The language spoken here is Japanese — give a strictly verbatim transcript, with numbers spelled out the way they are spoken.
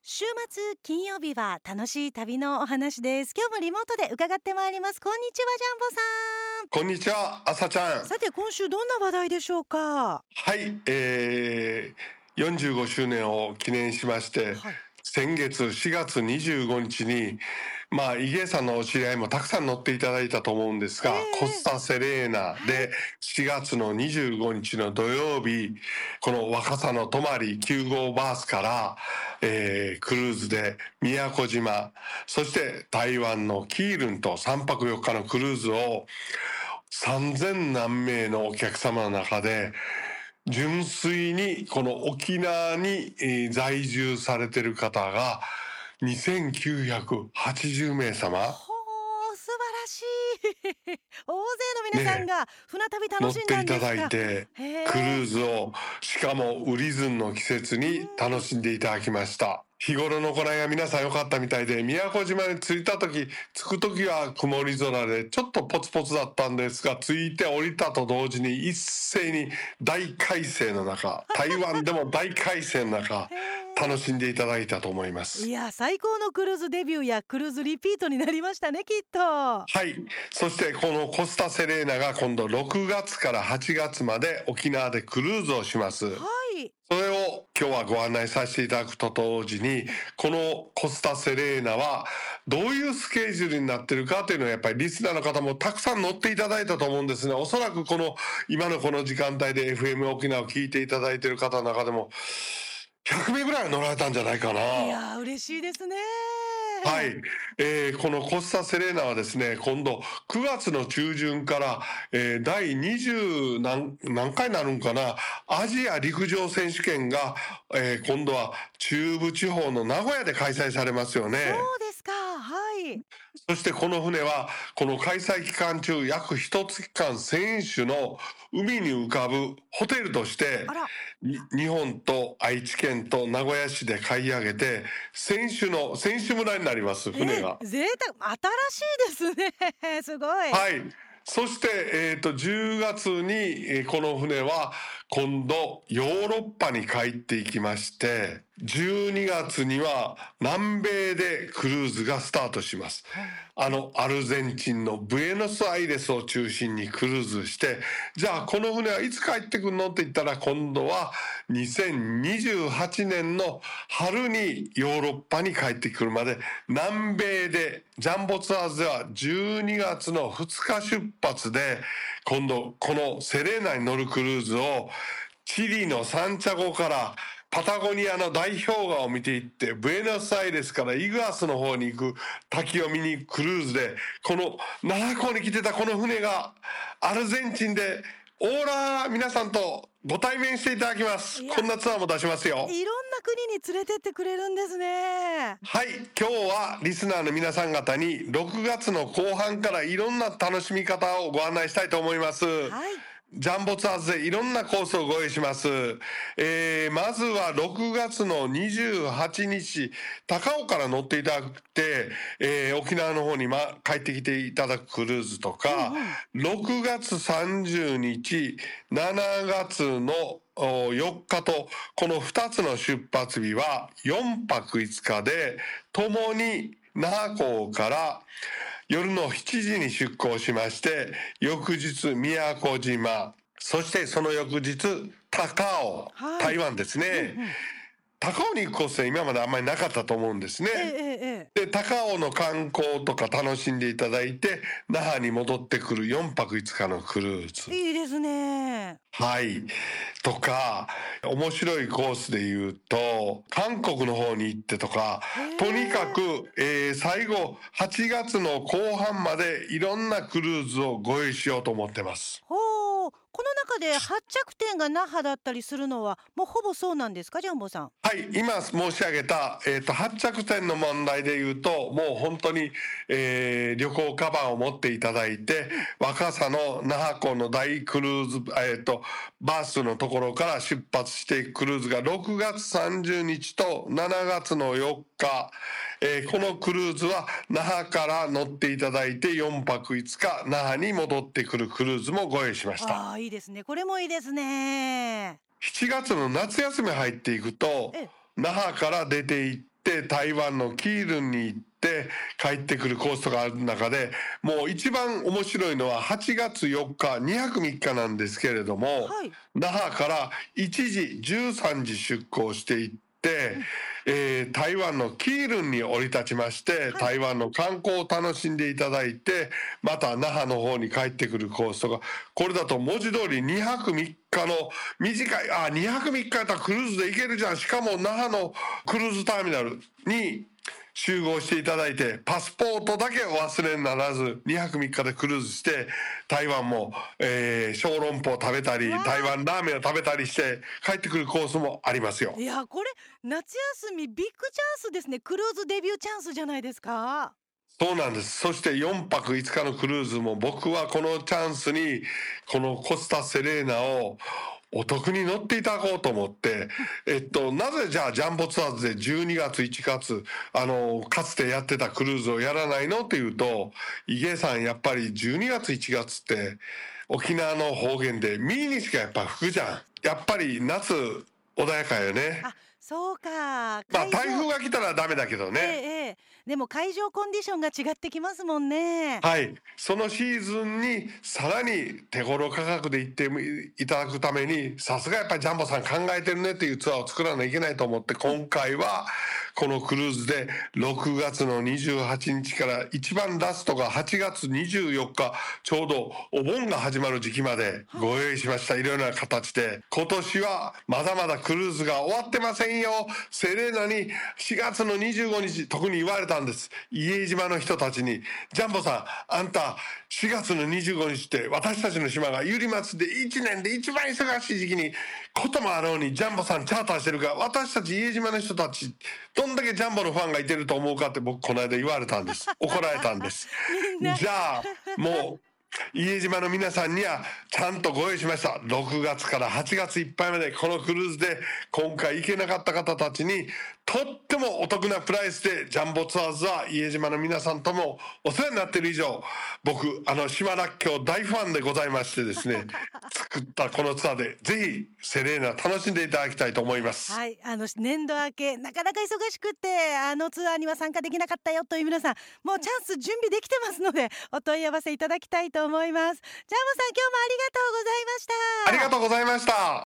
週末金曜日は楽しい旅のお話です。今日もリモートで伺ってまいります。こんにちは、ジャンボさん。 こんにちは、朝ちゃん。 さて今週どんな話題でしょうか？ はい、えー、よんじゅうごしゅうねんを記念しまして、はい、先月しがつにじゅうごにちにまあ、イゲさんのお知り合いもたくさん乗っていただいたと思うんですが、えー、コスタセレーナでしがつのにじゅうごにちの土曜日、この若狭の泊まりきゅうごうバースから、えー、クルーズで宮古島、そして台湾のキールンとさんぱくよっかのクルーズをさんぜんなんめいのお客様の中で純粋にこの沖縄に在住されている方がにせんきゅうひゃくはちじゅうめいさま。 ほー、素晴らしい大勢の皆さんが船旅楽しんだんですか？ 乗っていただいてクルーズを、しかもウリズンの季節に楽しんでいただきました。日頃の行いが皆さん良かったみたいで、宮古島に着いた時着く時は曇り空でちょっとポツポツだったんですが、着いて降りたと同時に一斉に大快晴の中台湾でも大快晴の中楽しんでいただいたと思います。 いや、最高のクルーズデビューやクルーズリピートになりましたね、きっと。 はい、そしてこのコスタセレーナが今度ろくがつからはちがつまで沖縄でクルーズをします。 はい、 それを今日はご案内させていただくと同時に、このコスタセレーナはどういうスケジュールになっているかというのはやっぱりリスナーの方もたくさん乗っていただいたと思うんですね。おそらくこの今のこの時間帯で エフエム 沖縄を聞いていただいている方の中でもひゃくめいぐらい乗られたんじゃないかな。 いや、嬉しいですね。 はい、えー、このコスタセレーナはですね、今度くがつの中旬から、えー、だいにじゅう何、何回になるんかな、アジア陸上選手権が、えー、今度は中部地方の名古屋で開催されますよね。 そうですか、はい。 そしてこの船はこの開催期間中約いっかげつかん選手の海に浮かぶホテルとして日本と愛知県と名古屋市で買い上げて選手の選手村になります。船が贅沢、新しいですねすごい。 はい、そして、えー、とじゅうがつに、えー、この船は今度ヨーロッパに帰っていきまして、じゅうにがつには南米でクルーズがスタートします。あのアルゼンチンのブエノスアイレスを中心にクルーズして、じゃあこの船はいつ帰ってくるのって言ったら、今度はにせんにじゅうはちねんの春にヨーロッパに帰ってくるまで南米で、ジャンボツアーズではじゅうにがつのふつか出発で今度このセレーナに乗るクルーズをチリのサンチャゴからパタゴニアの大氷河を見ていって、ブエノスアイレスからイグアスの方に行く滝を見に行くクルーズで、この那覇港に来てたこの船がアルゼンチンでオーラー皆さんとご対面していただきます。こんなツアーも出しますよ。 いろんな国に連れてってくれるんですね。 はい、今日はリスナーの皆さん方にろくがつの後半からいろんな楽しみ方をご案内したいと思います。はい、ジャンボツアーズでいろんなコースをご用意します。えー、まずはろくがつのにじゅうはちにち、高尾から乗っていただいて、えー、沖縄の方に、ま、帰ってきていただくクルーズとか、うんうん、ろくがつさんじゅうにち、しちがつのよっかと、このふたつの出発日はよんぱくいつかで、ともに那覇港から夜のしちじに出港しまして、翌日宮古島、そしてその翌日高尾、はい、台湾ですね、うんうん、高尾に行くコースは今まであんまりなかったと思うんですね、えええ、で高尾の観光とか楽しんでいただいて那覇に戻ってくるよんぱくいつかのクルーズ、 いいですね。 はい、とか面白いコースで言うと韓国の方に行ってとか、とにかく、えー、最後はちがつの後半までいろんなクルーズをご用意しようと思ってます。 ほう、この中で発着点が那覇だったりするのはもうほぼそうなんですか、ジャンボさん？ はい、今申し上げた、えーと、発着点の問題で言うともう本当に、えー、旅行カバンを持っていただいて、若狭の那覇港の大クルーズ、えーと、バースのところから出発していくクルーズがろくがつさんじゅうにちとしちがつのよっか、えー、このクルーズは那覇から乗っていただいてよんぱくいつか那覇に戻ってくるクルーズもご用意しました。 あー、いいですね。これもいいですね。 しちがつの夏休み入っていくと那覇から出て行っって台湾のキールンに行って帰ってくるコースとかある中で、もう一番面白いのははちがつよっかにはくみっかなんですけれども、 はい、 那覇からいちじじゅうさんじ出港していって、えー、台湾のキールンに降り立ちまして、はい、台湾の観光を楽しんでいただいて、また那覇の方に帰ってくるコースとか、これだと文字通りにはくみっかの短い、あ、にはくみっかやったらクルーズで行けるじゃん。しかも那覇のクルーズターミナルに集合していただいて、パスポートだけお忘れにならずにはくみっかでクルーズして台湾も、えー、小籠包を食べたり台湾ラーメンを食べたりして帰ってくるコースもありますよ。 いや、これ夏休みビッグチャンスですね。クルーズデビューチャンスじゃないですか。 そうなんです。そしてよんぱくいつかのクルーズも、僕はこのチャンスにこのコスタセレーナをお得に乗っていただこうと思って、えっと、なぜじゃあジャンボツアーズでじゅうにがついちがつあのかつてやってたクルーズをやらないのっていうと、イゲさんやっぱりじゅうにがついちがつって沖縄の方言でミーニしかやっぱ吹くじゃん。やっぱり夏穏やかよね。 あ、そうか。 まあ台風が来たらダメだけどね、 ええ、でも海上コンディションが違ってきますもんね。 はい、そのシーズンにさらに手頃価格で行っていただくために、さすがやっぱりジャンボさん考えてるねっていうツアーを作らないといけないと思って、今回はこのクルーズでろくがつのにじゅうはちにちから一番ラストがはちがつにじゅうよっか、ちょうどお盆が始まる時期までご用意しました。いろいろな形で今年はまだまだクルーズが終わってませんよ。セレーナにしがつのにじゅうごにち特に言われたんです。伊江島の人たちに、ジャンボさん、あんたしがつのにじゅうごにちって私たちの島がユリマツでいちねんで一番忙しい時期にこともあろうにジャンボさんチャーターしてるから、私たち伊江島の人たちどんだけジャンボのファンがいてると思うかって僕この間言われたんです。怒られたんですじゃあもう伊江島の皆さんにはちゃんとご用意しました。ろくがつからはちがついっぱいまでこのクルーズで今回行けなかった方たちにとってもお得なプライスで、ジャンボツアーズは伊江島の皆さんともお世話になっている以上、僕あの島らっきょう大ファンでございましてですね作ったこのツアーでぜひセレーナ楽しんでいただきたいと思います。 はい、あの年度明けなかなか忙しくってあのツアーには参加できなかったよという皆さん、もうチャンス準備できてますのでお問い合わせいただきたいと思います。ジャンボさん、今日もありがとうございました。 ありがとうございました。